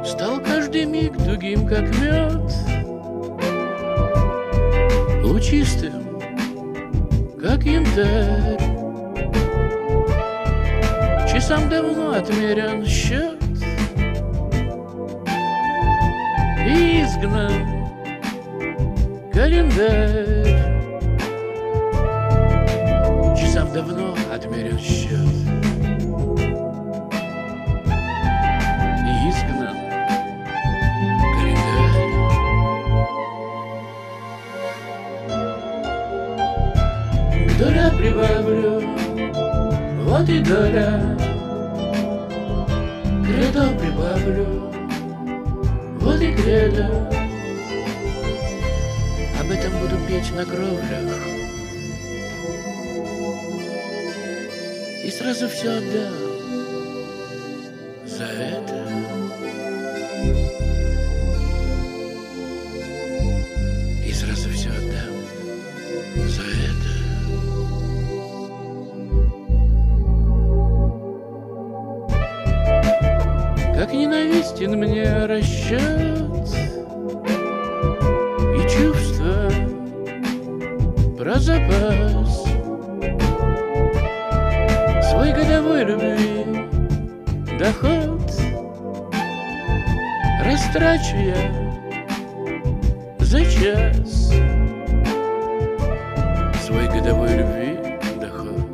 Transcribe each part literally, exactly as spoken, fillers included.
Стал каждый миг тугим, как мед, лучистым, как янтарь. Часам давно отмерен счет, и изгнан календарь. Часам давно отмерен счет, и изгнан календарь. К доля прибавлю, вот и доля. Кредо прибавлю, вот и кредо. Об этом буду петь на кровлях, и сразу все отдам за это. И сразу все отдам за это. Как ненавистен мне расчет и чувство про запас свой годовой любви доход растрачу я за час. Свой годовой любви доход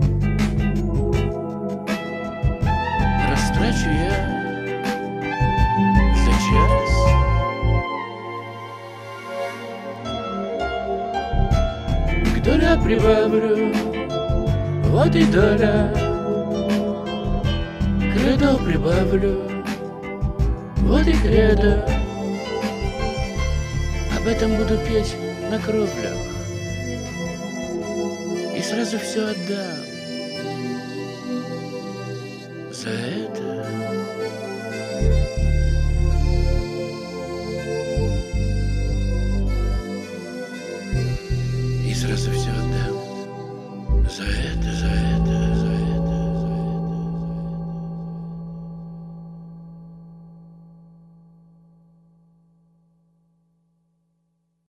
растрачу я за час. К доля прибавлю, вот и доля. Кредо прибавлю, вот и кредо. Об этом буду петь на кровлях, и сразу все отдам за это.